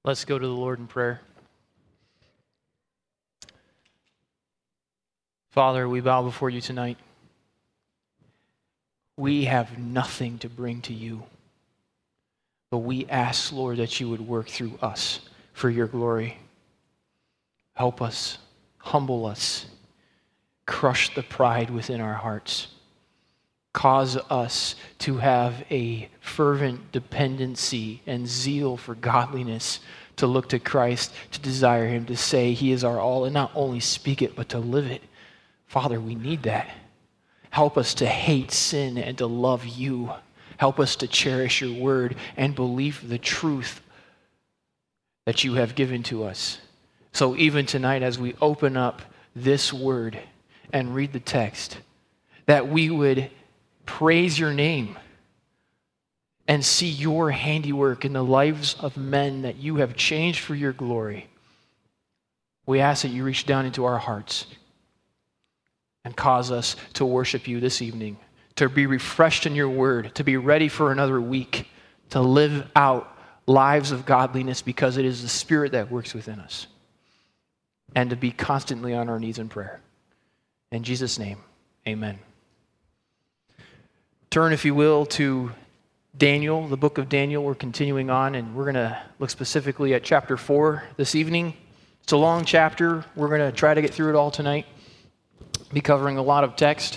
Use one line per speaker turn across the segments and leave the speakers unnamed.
Let's go to the Lord in prayer. Father, we bow before you tonight. We have nothing to bring to you, but we ask, Lord, that you would work through us for your glory. Help us, humble us, crush the pride within our hearts. Cause us to have a fervent dependency and zeal for godliness, to look to Christ, to desire him, to say he is our all, and not only speak it, but to live it. Father, we need that. Help us to hate sin and to love you. Help us to cherish your word and believe the truth that you have given to us. So even tonight, as we open up this word and read the text, that we would praise your name and see your handiwork in the lives of men that you have changed for your glory. We ask that you reach down into our hearts and cause us to worship you this evening, to be refreshed in your word, to be ready for another week, to live out lives of godliness because it is the Spirit that works within us, and to be constantly on our knees in prayer. In Jesus' name, amen. Turn, if you will, to Daniel, the book of Daniel. We're continuing on, and we're going to look specifically at chapter 4 this evening. It's a long chapter. We're going to try to get through it all tonight, be covering a lot of text.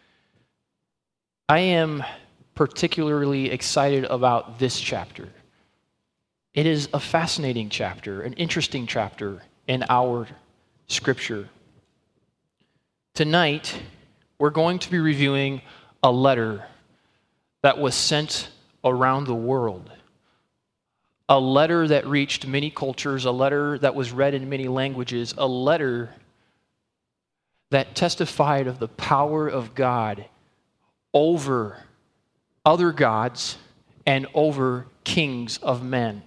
I am particularly excited about this chapter. It is a fascinating chapter, an interesting chapter in our scripture. Tonight, we're going to be reviewing a letter that was sent around the world. A letter that reached many cultures, a letter that was read in many languages, a letter that testified of the power of God over other gods and over kings of men.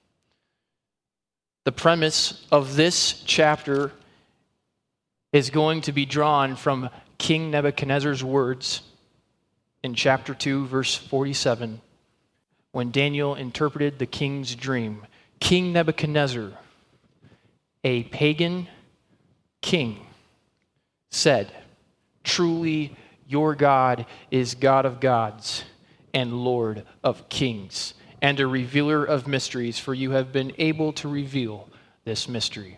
The premise of this chapter is going to be drawn from King Nebuchadnezzar's words in chapter 2, verse 47, when Daniel interpreted the king's dream. King Nebuchadnezzar, a pagan king, said, "Truly your God is God of gods and Lord of kings, and a revealer of mysteries, for you have been able to reveal this mystery."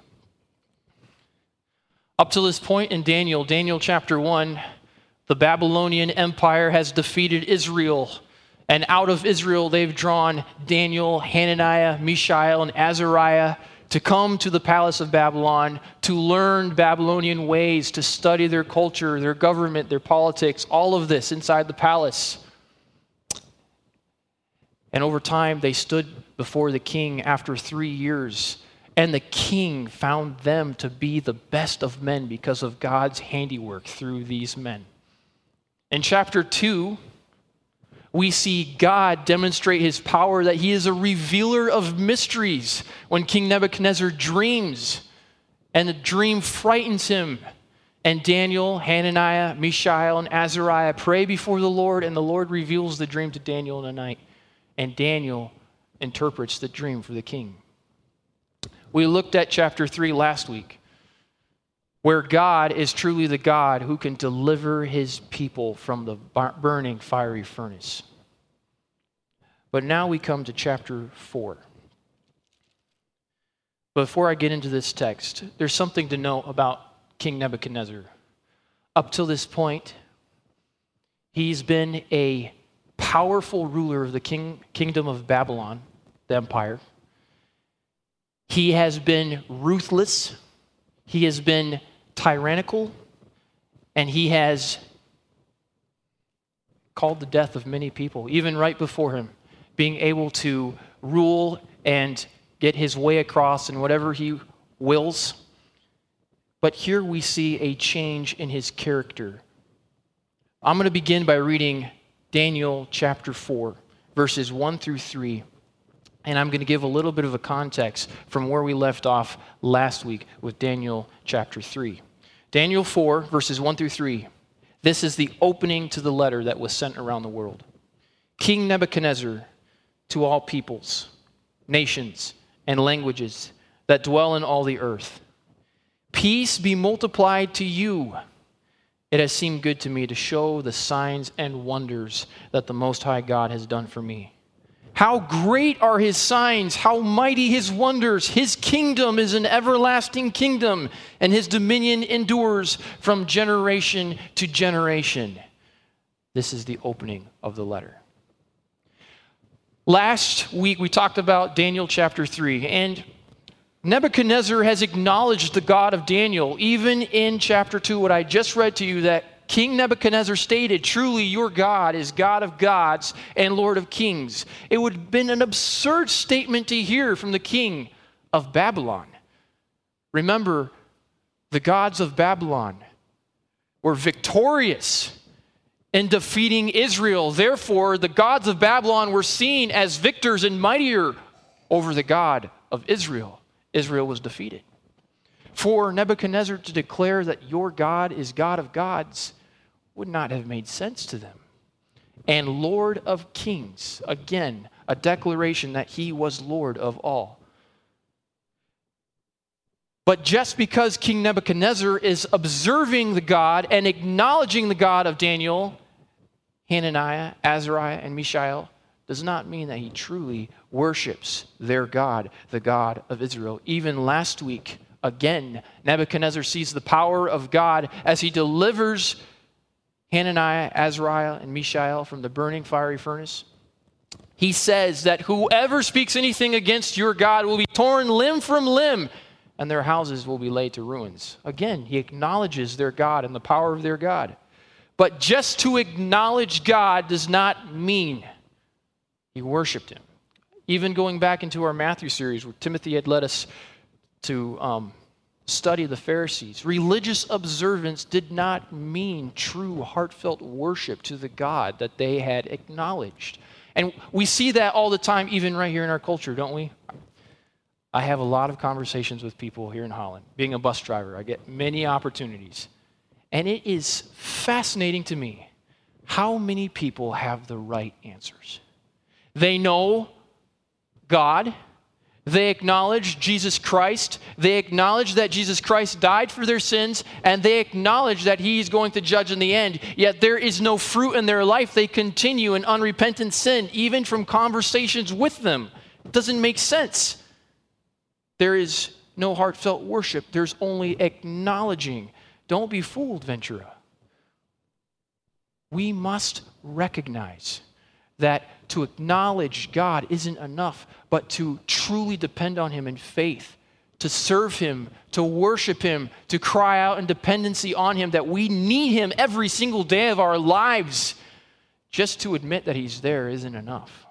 Up to this point in Daniel chapter 1, the Babylonian Empire has defeated Israel, and out of Israel they've drawn Daniel, Hananiah, Mishael, and Azariah to come to the palace of Babylon to learn Babylonian ways, to study their culture, their government, their politics, all of this inside the palace. And over time, they stood before the king after 3 years, and the king found them to be the best of men because of God's handiwork through these men. In chapter 2, we see God demonstrate his power, that he is a revealer of mysteries. When King Nebuchadnezzar dreams, and the dream frightens him, and Daniel, Hananiah, Mishael, and Azariah pray before the Lord, and the Lord reveals the dream to Daniel in the night, and Daniel interprets the dream for the king. We looked at chapter 3 last week, where God is truly the God who can deliver his people from the burning fiery furnace. But now we come to chapter 4. Before I get into this text, there's something to know about King Nebuchadnezzar. Up till this point, he's been a powerful ruler of the kingdom of Babylon, the empire. He has been ruthless. He has been tyrannical, and he has called the death of many people, even right before him, being able to rule and get his way across in whatever he wills. But here we see a change in his character. I'm going to begin by reading Daniel chapter 4, verses 1 through 3. And I'm going to give a little bit of a context from where we left off last week with Daniel chapter 3. Daniel 4, verses 1 through 3. This is the opening to the letter that was sent around the world. King Nebuchadnezzar, to all peoples, nations, and languages that dwell in all the earth. Peace be multiplied to you. It has seemed good to me to show the signs and wonders that the Most High God has done for me. How great are his signs, how mighty his wonders. His kingdom is an everlasting kingdom, and his dominion endures from generation to generation. This is the opening of the letter. Last week we talked about Daniel chapter 3, and Nebuchadnezzar has acknowledged the God of Daniel, even in chapter 2, what I just read to you, that King Nebuchadnezzar stated, truly your God is God of gods and Lord of kings. It would have been an absurd statement to hear from the king of Babylon. Remember, the gods of Babylon were victorious in defeating Israel. Therefore, the gods of Babylon were seen as victors and mightier over the God of Israel. Israel was defeated. For Nebuchadnezzar to declare that your God is God of gods would not have made sense to them. And Lord of kings, again, a declaration that he was Lord of all. But just because King Nebuchadnezzar is observing the God and acknowledging the God of Daniel, Hananiah, Azariah, and Mishael, does not mean that he truly worships their God, the God of Israel. Even last week, again, Nebuchadnezzar sees the power of God as he delivers Hananiah, Azariah, and Mishael from the burning fiery furnace. He says that whoever speaks anything against your God will be torn limb from limb, and their houses will be laid to ruins. Again, he acknowledges their God and the power of their God. But just to acknowledge God does not mean he worshiped him. Even going back into our Matthew series, where Timothy had led us to study the Pharisees, religious observance did not mean true heartfelt worship to the God that they had acknowledged. And we see that all the time, even right here in our culture, don't we? I have a lot of conversations with people here in Holland. Being a bus driver, I get many opportunities. And it is fascinating to me how many people have the right answers. They know God. They acknowledge Jesus Christ. They acknowledge that Jesus Christ died for their sins, and they acknowledge that he's going to judge in the end. Yet there is no fruit in their life. They continue in unrepentant sin, even from conversations with them. It doesn't make sense. There is no heartfelt worship. There's only acknowledging. Don't be fooled, Ventura. We must recognize that to acknowledge God isn't enough, but to truly depend on him in faith, to serve him, to worship him, to cry out in dependency on him, that we need him every single day of our lives. Just to admit that he's there isn't enough.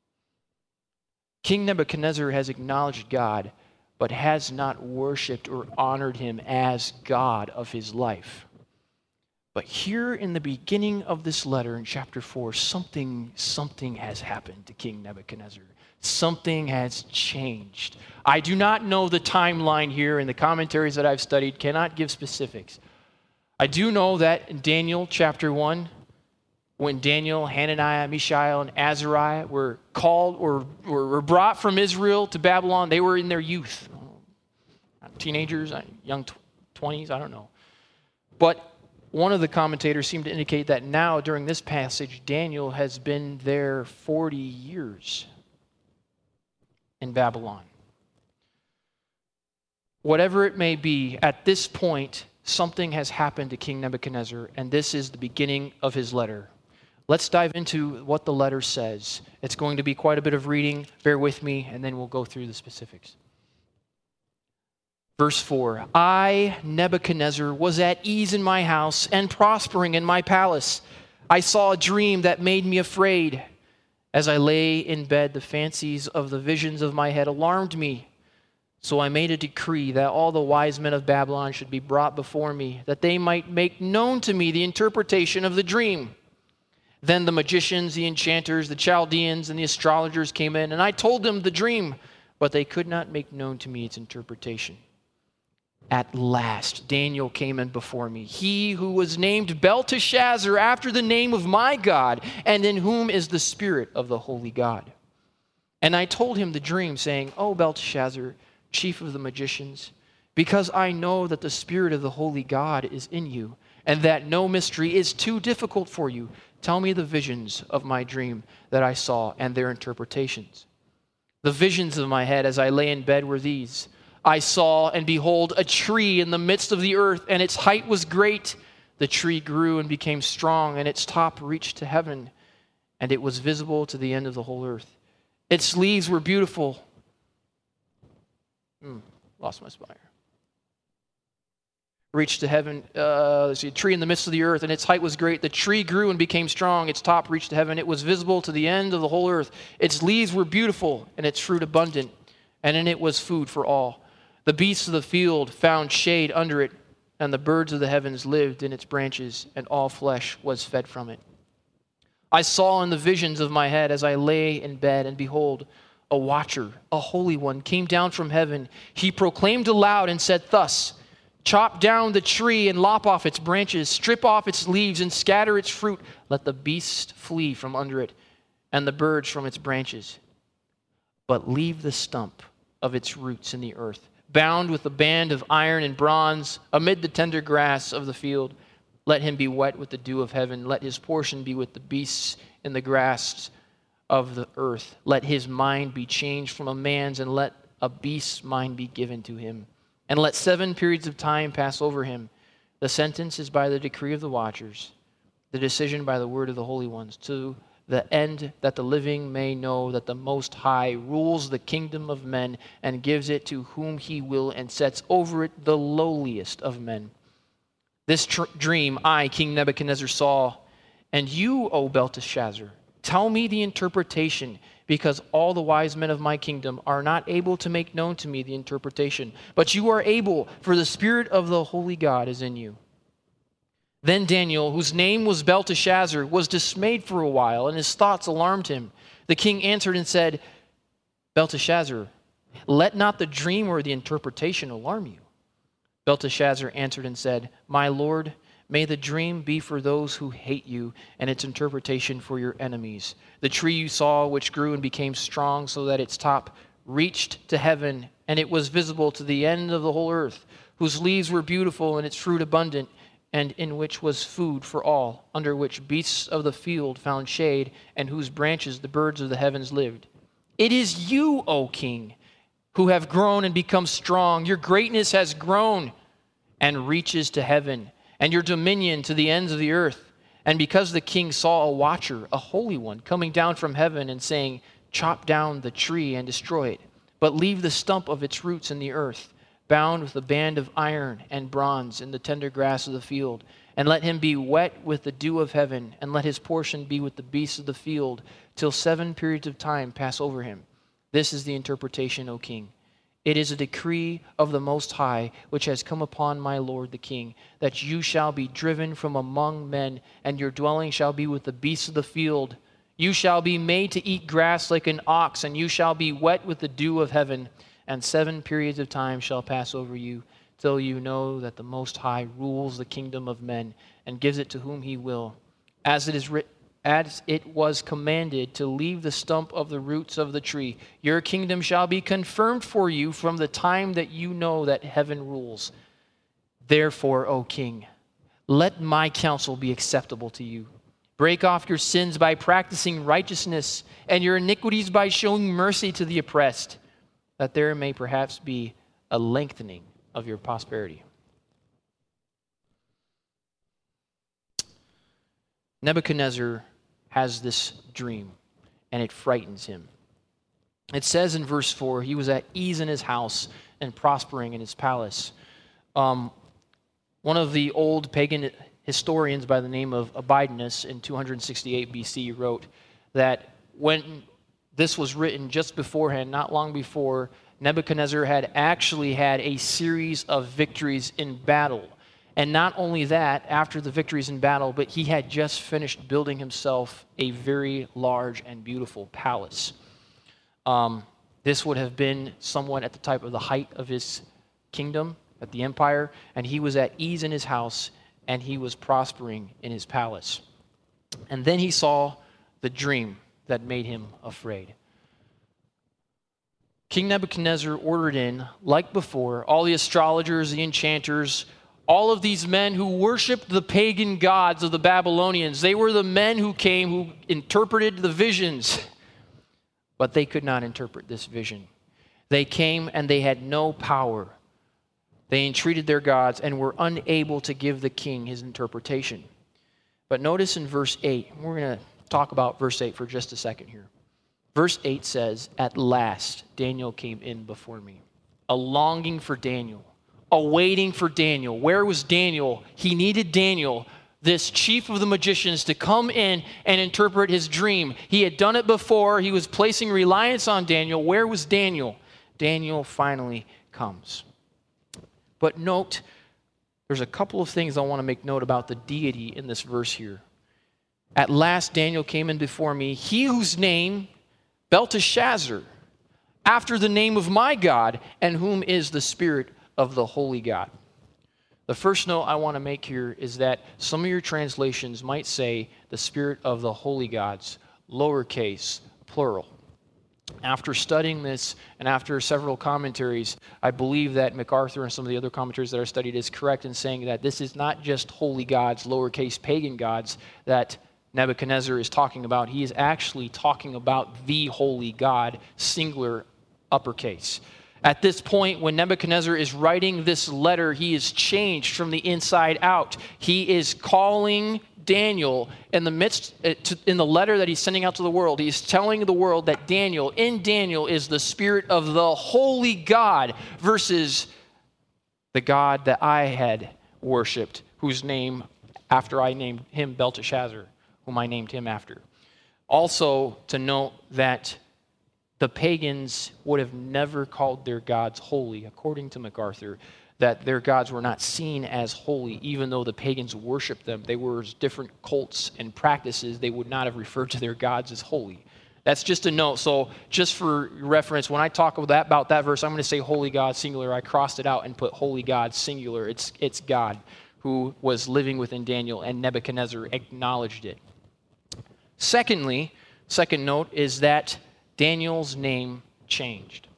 King Nebuchadnezzar has acknowledged God, but has not worshiped or honored him as God of his life. But here in the beginning of this letter in chapter 4, something has happened to King Nebuchadnezzar. Something has changed. I do not know the timeline here, and the commentaries that I've studied cannot give specifics. I do know that in Daniel chapter 1, when Daniel, Hananiah, Mishael, and Azariah were called or were brought from Israel to Babylon, they were in their youth. Teenagers, young 20s, I don't know. But one of the commentators seemed to indicate that now, during this passage, Daniel has been there 40 years in Babylon. Whatever it may be, at this point, something has happened to King Nebuchadnezzar, and this is the beginning of his letter. Let's dive into what the letter says. It's going to be quite a bit of reading. Bear with me, and then we'll go through the specifics. Verse 4, I, Nebuchadnezzar, was at ease in my house and prospering in my palace. I saw a dream that made me afraid. As I lay in bed, the fancies of the visions of my head alarmed me. So I made a decree that all the wise men of Babylon should be brought before me, that they might make known to me the interpretation of the dream. Then the magicians, the enchanters, the Chaldeans, and the astrologers came in, and I told them the dream, but they could not make known to me its interpretation. At last, Daniel came in before me, he who was named Belteshazzar after the name of my God, and in whom is the spirit of the holy God. And I told him the dream, saying, O Belteshazzar, chief of the magicians, because I know that the Spirit of the holy God is in you, and that no mystery is too difficult for you, tell me the visions of my dream that I saw and their interpretations. The visions of my head as I lay in bed were these. I saw, and behold, a tree in the midst of the earth, and its height was great. The tree grew and became strong, and its top reached to heaven, and it was visible to the end of the whole earth. Its leaves were beautiful. Lost my spire. Reached to heaven. A tree in the midst of the earth, and its height was great. The tree grew and became strong. Its top reached to heaven. It was visible to the end of the whole earth. Its leaves were beautiful, and its fruit abundant, and in it was food for all. The beasts of the field found shade under it, and the birds of the heavens lived in its branches, and all flesh was fed from it. I saw in the visions of my head as I lay in bed, and behold, a watcher, a holy one, came down from heaven. He proclaimed aloud and said thus, chop down the tree and lop off its branches, strip off its leaves and scatter its fruit. Let the beasts flee from under it and the birds from its branches. But leave the stump of its roots in the earth, bound with a band of iron and bronze amid the tender grass of the field. Let him be wet with the dew of heaven. Let his portion be with the beasts in the grass of the earth. Let his mind be changed from a man's, and let a beast's mind be given to him. And let 7 periods of time pass over him. The sentence is by the decree of the watchers, the decision by the word of the holy ones, to the end that the living may know that the Most High rules the kingdom of men and gives it to whom he will, and sets over it the lowliest of men. This dream I, King Nebuchadnezzar, saw, and you, O Belteshazzar, tell me the interpretation, because all the wise men of my kingdom are not able to make known to me the interpretation. But you are able, for the Spirit of the holy God is in you. Then Daniel, whose name was Belteshazzar, was dismayed for a while, and his thoughts alarmed him. The king answered and said, Belteshazzar, let not the dream or the interpretation alarm you. Belteshazzar answered and said, my lord, may the dream be for those who hate you, and its interpretation for your enemies. The tree you saw, which grew and became strong, so that its top reached to heaven, and it was visible to the end of the whole earth, whose leaves were beautiful and its fruit abundant, and in which was food for all, under which beasts of the field found shade, and whose branches the birds of the heavens lived. It is you, O king, who have grown and become strong. Your greatness has grown and reaches to heaven, and your dominion to the ends of the earth. And because the king saw a watcher, a holy one, coming down from heaven and saying, chop down the tree and destroy it, but leave the stump of its roots in the earth, bound with a band of iron and bronze in the tender grass of the field, and let him be wet with the dew of heaven, and let his portion be with the beasts of the field, till 7 periods of time pass over him. This is the interpretation, O king. It is a decree of the Most High, which has come upon my lord the king, that you shall be driven from among men, and your dwelling shall be with the beasts of the field. You shall be made to eat grass like an ox, and you shall be wet with the dew of heaven, and 7 periods of time shall pass over you, till you know that the Most High rules the kingdom of men, and gives it to whom he will. As it was commanded to leave the stump of the roots of the tree, your kingdom shall be confirmed for you from the time that you know that heaven rules. Therefore, O king, let my counsel be acceptable to you. Break off your sins by practicing righteousness, and your iniquities by showing mercy to the oppressed, that there may perhaps be a lengthening of your prosperity. Nebuchadnezzar has this dream, and it frightens him. It says in verse 4, he was at ease in his house and prospering in his palace. One of the old pagan historians by the name of Abydos in 268 BC wrote that when this was written just beforehand, not long before, Nebuchadnezzar had actually had a series of victories in battle. And not only that, after the victories in battle, but he had just finished building himself a very large and beautiful palace. This would have been somewhat at the type of the height of his kingdom, at the empire, and he was at ease in his house, and he was prospering in his palace. And then he saw the dream that made him afraid. King Nebuchadnezzar ordered in, like before, all the astrologers, the enchanters, all of these men who worshiped the pagan gods of the Babylonians. They were the men who came, who interpreted the visions, but they could not interpret this vision. They came and they had no power. They entreated their gods and were unable to give the king his interpretation. But notice in verse 8, we're going to talk about verse 8 for just a second here. Verse 8 says, "At last Daniel came in before me." A longing for Daniel, a waiting for Daniel. Where was Daniel? He needed Daniel, this chief of the magicians, to come in and interpret his dream. He had done it before. He was placing reliance on Daniel. Where was Daniel? Daniel finally comes. But note, there's a couple of things I want to make note about the deity in this verse here. At last Daniel came in before me, he whose name, Belteshazzar, after the name of my God, and whom is the spirit of the holy God. The first note I want to make here is that some of your translations might say the spirit of the holy gods, lowercase, plural. After studying this and after several commentaries, I believe that MacArthur and some of the other commentaries that I studied is correct in saying that this is not just holy gods, lowercase pagan gods, that Nebuchadnezzar is talking about. He is actually talking about the holy God, singular, uppercase. At this point, when Nebuchadnezzar is writing this letter, he is changed from the inside out. He is calling Daniel in the letter that he's sending out to the world. He's telling the world that in Daniel is the spirit of the holy God versus the God that I had worshipped, whose name, after I named him Belteshazzar, whom I named him after. Also to note that the pagans would have never called their gods holy, according to MacArthur, that their gods were not seen as holy, even though the pagans worshiped them. They were different cults and practices. They would not have referred to their gods as holy. That's just a note. So just for reference, when I talk about that verse, I'm going to say holy God, singular. I crossed it out and put holy God, singular. It's God who was living within Daniel, and Nebuchadnezzar acknowledged it. Secondly, second note is that Daniel's name changed.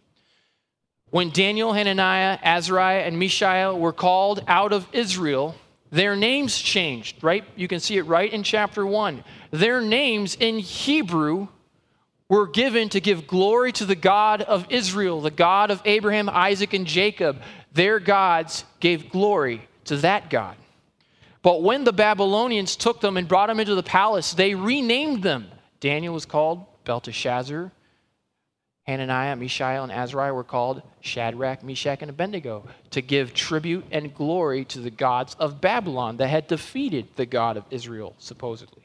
When Daniel, Hananiah, Azariah, and Mishael were called out of Israel, their names changed, right? You can see it right in chapter 1. Their names in Hebrew were given to give glory to the God of Israel, the God of Abraham, Isaac, and Jacob. Their gods gave glory to that God. But when the Babylonians took them and brought them into the palace, they renamed them. Daniel was called Belteshazzar. Hananiah, Mishael, and Azariah were called Shadrach, Meshach, and Abednego to give tribute and glory to the gods of Babylon that had defeated the God of Israel, supposedly.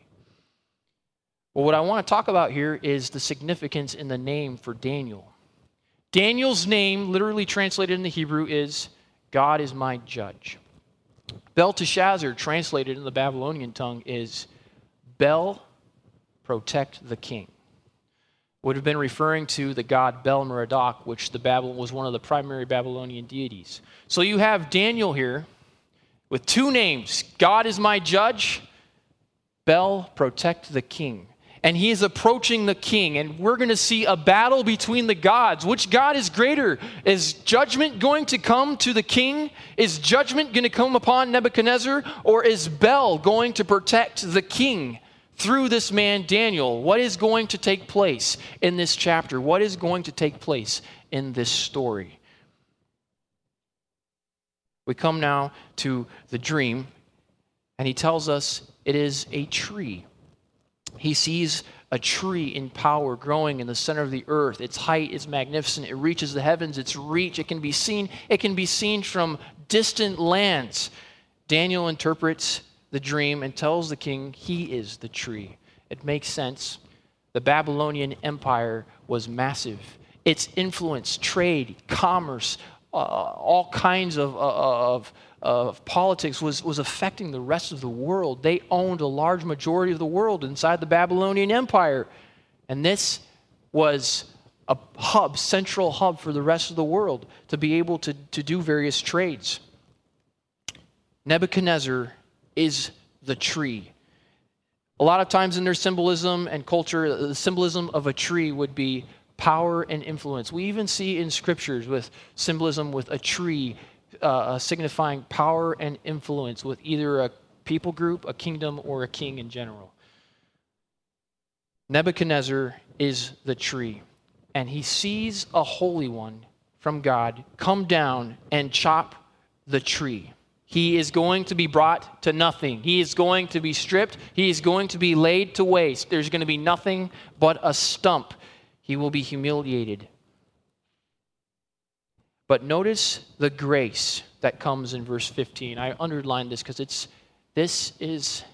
Well, what I want to talk about here is the significance in the name for Daniel. Daniel's name, literally translated in the Hebrew, is God is my judge. Belteshazzar, translated in the Babylonian tongue, is Bel, protect the king. Would have been referring to the god Bel-Merodach, which was one of the primary Babylonian deities. So you have Daniel here with two names. God is my judge, Bel, protect the king. And he is approaching the king, and we're going to see a battle between the gods. Which God is greater? Is judgment going to come to the king? Is judgment going to come upon Nebuchadnezzar? Or is Bel going to protect the king? Through this man, Daniel, what is going to take place in this chapter? What is going to take place in this story? We come now to the dream, and he tells us it is a tree. He sees a tree in power growing in the center of the earth. Its height is magnificent. It reaches the heavens. Its reach, it can be seen from distant lands. Daniel interprets the dream and tells the king he is the tree. It makes sense. The Babylonian Empire was massive. Its influence, trade, commerce, all kinds of politics was affecting the rest of the world. They owned a large majority of the world inside the Babylonian Empire. And this was a central hub for the rest of the world to be able to do various trades. Nebuchadnezzar is the tree. A lot of times in their symbolism and culture, the symbolism of a tree would be power and influence. We even see in scriptures with symbolism with a tree signifying power and influence with either a people group, a kingdom, or a king in general. Nebuchadnezzar is the tree, and he sees a holy one from God come down and chop the tree. He is going to be brought to nothing. He is going to be stripped. He is going to be laid to waste. There's going to be nothing but a stump. He will be humiliated. But notice the grace that comes in verse 15. I underlined this because this is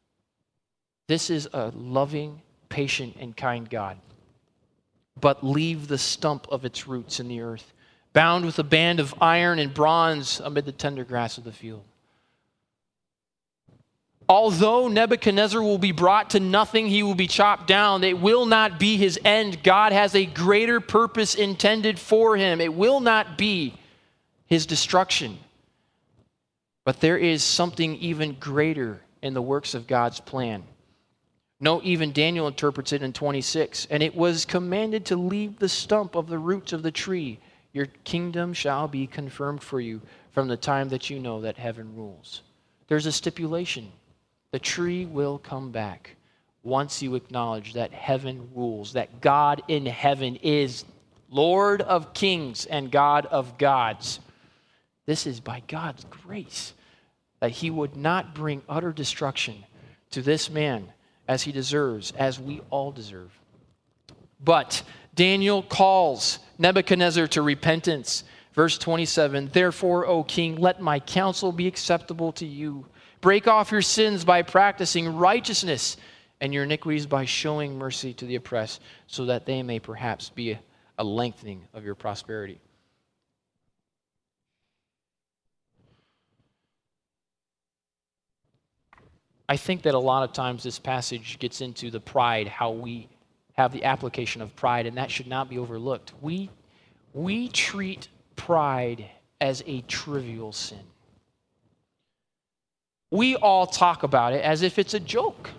a loving, patient, and kind God. But leave the stump of its roots in the earth, bound with a band of iron and bronze amid the tender grass of the field. Although Nebuchadnezzar will be brought to nothing, he will be chopped down. It will not be his end. God has a greater purpose intended for him. It will not be his destruction. But there is something even greater in the works of God's plan. No, even Daniel interprets it in 26. And it was commanded to leave the stump of the roots of the tree. Your kingdom shall be confirmed for you from the time that you know that heaven rules. There's a stipulation. The tree will come back once you acknowledge that heaven rules, that God in heaven is Lord of kings and God of gods. This is by God's grace that he would not bring utter destruction to this man as he deserves, as we all deserve. But Daniel calls Nebuchadnezzar to repentance. Verse 27, therefore, O king, let my counsel be acceptable to you. Break off your sins by practicing righteousness and your iniquities by showing mercy to the oppressed, so that they may perhaps be a lengthening of your prosperity. I think that a lot of times this passage gets into the pride, how we have the application of pride, and that should not be overlooked. We treat pride as a trivial sin. We all talk about it as if it's a joke.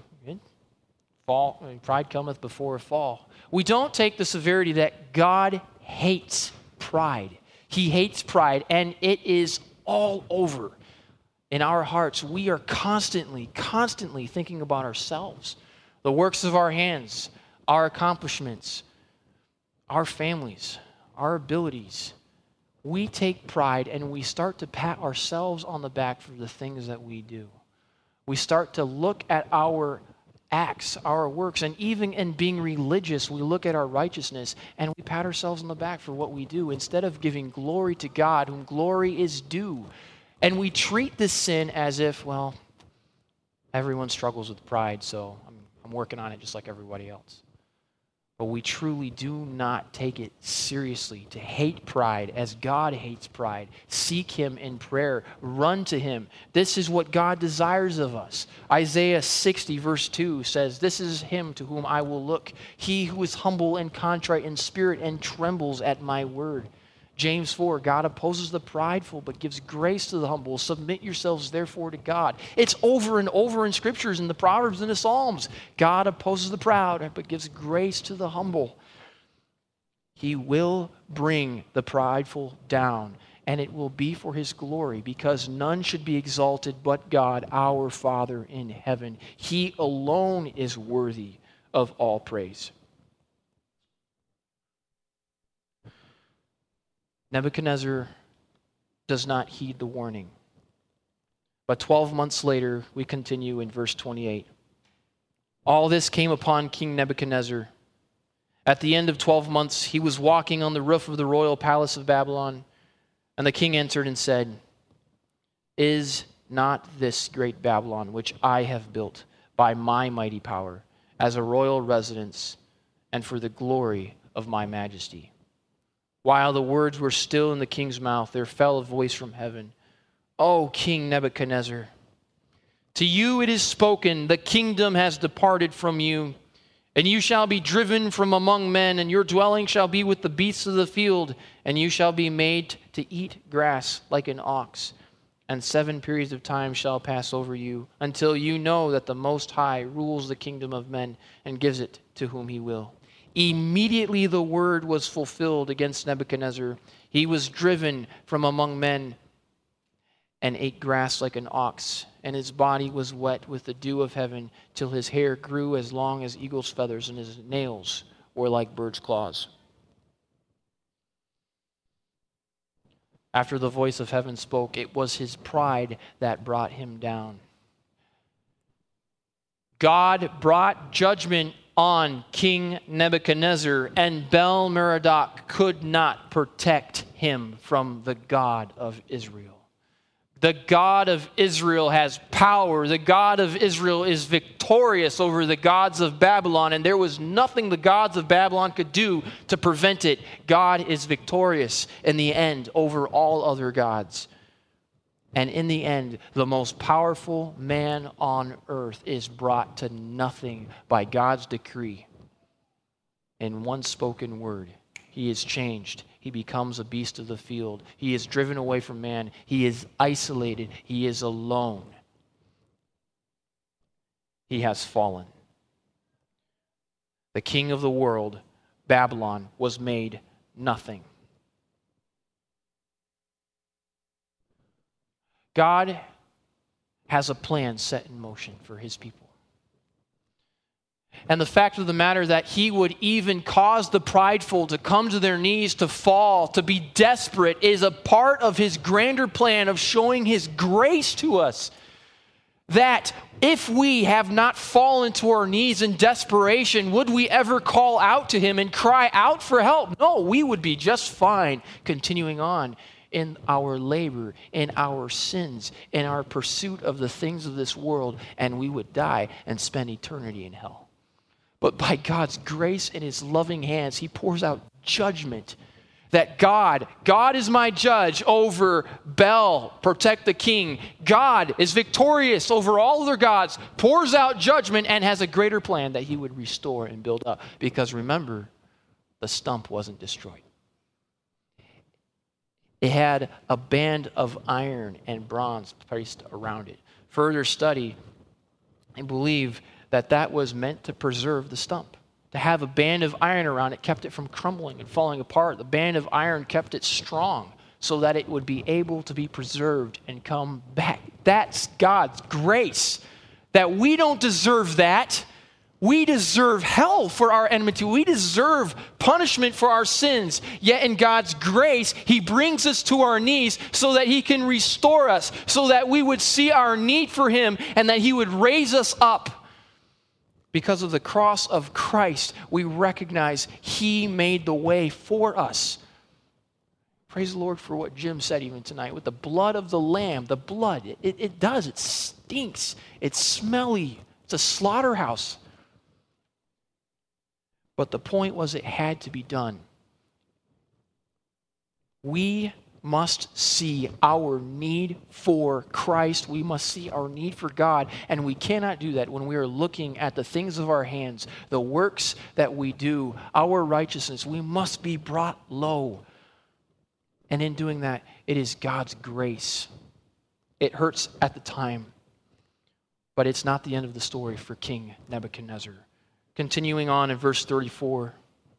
Pride cometh before a fall. We don't take the severity that God hates pride. He hates pride, and it is all over in our hearts. We are constantly thinking about ourselves, the works of our hands, our accomplishments, our families, our abilities. We take pride and we start to pat ourselves on the back for the things that we do. We start to look at our acts, our works, and even in being religious, we look at our righteousness and we pat ourselves on the back for what we do instead of giving glory to God, whom glory is due. And we treat this sin as if, well, everyone struggles with pride, so I'm working on it just like everybody else. But we truly do not take it seriously to hate pride as God hates pride. Seek him in prayer. Run to him. This is what God desires of us. Isaiah 60 verse 2 says, this is him to whom I will look, he who is humble and contrite in spirit and trembles at my word. James 4, God opposes the prideful, but gives grace to the humble. Submit yourselves, therefore, to God. It's over and over in scriptures, in the Proverbs and the Psalms. God opposes the proud, but gives grace to the humble. He will bring the prideful down, and it will be for his glory, because none should be exalted but God, our Father in heaven. He alone is worthy of all praise. Nebuchadnezzar does not heed the warning. But 12 months later, we continue in verse 28. All this came upon King Nebuchadnezzar. At the end of 12 months, he was walking on the roof of the royal palace of Babylon, and the king entered and said, is not this great Babylon, which I have built by my mighty power, as a royal residence and for the glory of my majesty? While the words were still in the king's mouth, there fell a voice from heaven. O King Nebuchadnezzar, to you it is spoken, the kingdom has departed from you, and you shall be driven from among men, and your dwelling shall be with the beasts of the field, and you shall be made to eat grass like an ox. And 7 periods of time shall pass over you, until you know that the Most High rules the kingdom of men and gives it to whom he will. Immediately the word was fulfilled against Nebuchadnezzar. He was driven from among men and ate grass like an ox, and his body was wet with the dew of heaven, till his hair grew as long as eagle's feathers, and his nails were like bird's claws. After the voice of heaven spoke, it was his pride that brought him down. God brought judgment on King Nebuchadnezzar, and Bel-Merodach could not protect him from the God of Israel. The God of Israel has power. The God of Israel is victorious over the gods of Babylon, and there was nothing the gods of Babylon could do to prevent it. God is victorious in the end over all other gods. And in the end, the most powerful man on earth is brought to nothing by God's decree. In one spoken word, he is changed. He becomes a beast of the field. He is driven away from man. He is isolated. He is alone. He has fallen. The king of the world, Babylon, was made nothing. God has a plan set in motion for his people. And the fact of the matter that he would even cause the prideful to come to their knees, to fall, to be desperate, is a part of his grander plan of showing his grace to us. That if we have not fallen to our knees in desperation, would we ever call out to him and cry out for help? No, we would be just fine continuing on in our labor, in our sins, in our pursuit of the things of this world, and we would die and spend eternity in hell. But by God's grace and his loving hands, he pours out judgment. That God is my judge over Bel, protect the king. God is victorious over all other gods, pours out judgment, and has a greater plan that he would restore and build up. Because remember, the stump wasn't destroyed. It had a band of iron and bronze placed around it. Further study, I believe that was meant to preserve the stump. To have a band of iron around it kept it from crumbling and falling apart. The band of iron kept it strong so that it would be able to be preserved and come back. That's God's grace. That we don't deserve that. We deserve hell for our enmity. We deserve punishment for our sins. Yet in God's grace, he brings us to our knees so that he can restore us, so that we would see our need for him and that he would raise us up. Because of the cross of Christ, we recognize he made the way for us. Praise the Lord for what Jim said even tonight. With the blood of the Lamb, the blood, it stinks. It's smelly. It's a slaughterhouse. But the point was it had to be done. We must see our need for Christ. We must see our need for God. And we cannot do that when we are looking at the things of our hands, the works that we do, our righteousness. We must be brought low. And in doing that, it is God's grace. It hurts at the time, but it's not the end of the story for King Nebuchadnezzar. Continuing on in verse 34.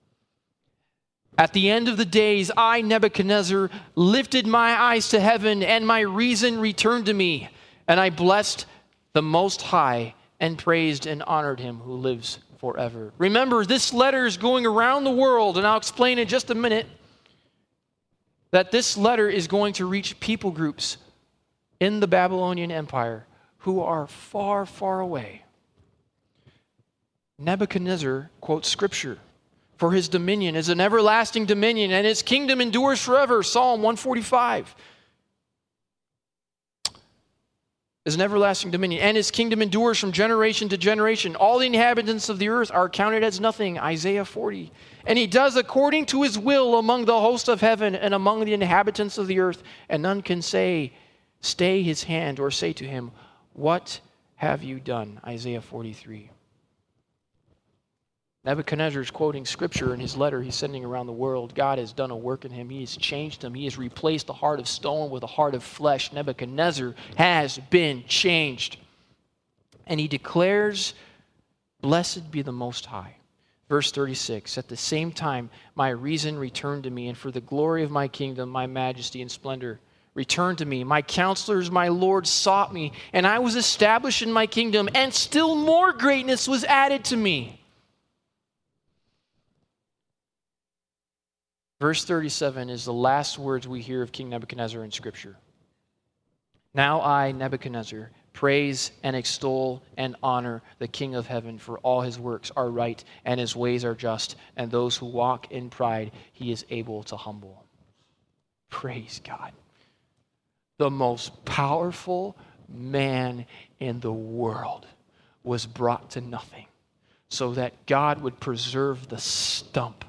At the end of the days, I, Nebuchadnezzar, lifted my eyes to heaven, and my reason returned to me. And I blessed the Most High and praised and honored him who lives forever. Remember, this letter is going around the world, and I'll explain in just a minute that this letter is going to reach people groups in the Babylonian Empire who are far, far away. Nebuchadnezzar quotes Scripture. For his dominion is an everlasting dominion, and his kingdom endures forever. Psalm 145 is an everlasting dominion, and his kingdom endures from generation to generation. All the inhabitants of the earth are counted as nothing. Isaiah 40. And he does according to his will among the host of heaven and among the inhabitants of the earth, and none can stay his hand or say to him, what have you done? Isaiah 43. Nebuchadnezzar is quoting Scripture in his letter he's sending around the world. God has done a work in him. He has changed him. He has replaced a heart of stone with a heart of flesh. Nebuchadnezzar has been changed. And he declares, blessed be the Most High. Verse 36, at the same time, my reason returned to me, and for the glory of my kingdom, my majesty and splendor returned to me. My counselors, my Lord, sought me, and I was established in my kingdom, and still more greatness was added to me. Verse 37 is the last words we hear of King Nebuchadnezzar in Scripture. Now I, Nebuchadnezzar, praise and extol and honor the King of heaven, for all his works are right and his ways are just, and those who walk in pride he is able to humble. Praise God. The most powerful man in the world was brought to nothing so that God would preserve the stump,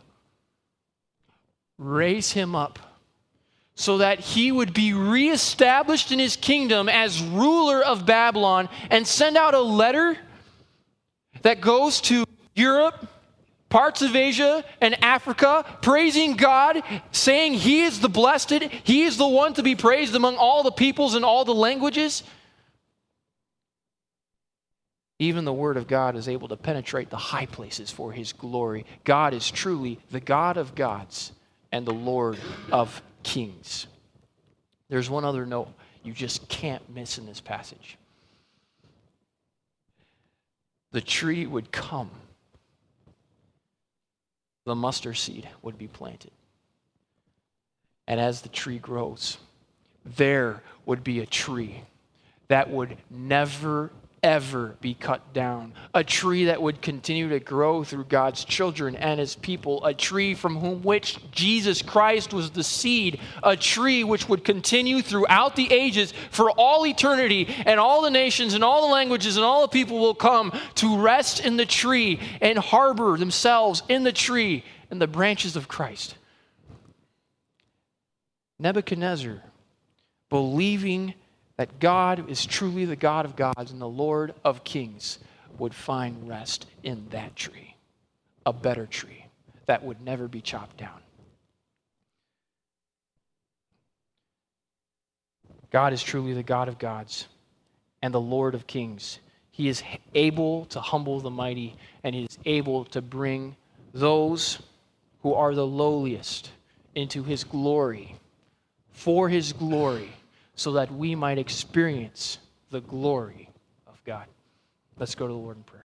raise him up, so that he would be reestablished in his kingdom as ruler of Babylon, and send out a letter that goes to Europe, parts of Asia, and Africa, praising God, saying he is the blessed, he is the one to be praised among all the peoples and all the languages. Even the word of God is able to penetrate the high places for his glory. God is truly the God of gods and the Lord of kings. There's one other note you just can't miss in this passage. The tree would come. The mustard seed would be planted. And as the tree grows, there would be a tree that would never, ever be cut down. A tree that would continue to grow through God's children and his people. A tree from whom which Jesus Christ was the seed. A tree which would continue throughout the ages for all eternity, and all the nations and all the languages and all the people will come to rest in the tree and harbor themselves in the tree and the branches of Christ. Nebuchadnezzar, believing that God is truly the God of gods and the Lord of kings, would find rest in that tree, a better tree that would never be chopped down. God is truly the God of gods and the Lord of kings. He is able to humble the mighty, and he is able to bring those who are the lowliest into his glory, for his glory, so that we might experience the glory of God. Let's go to the Lord in prayer.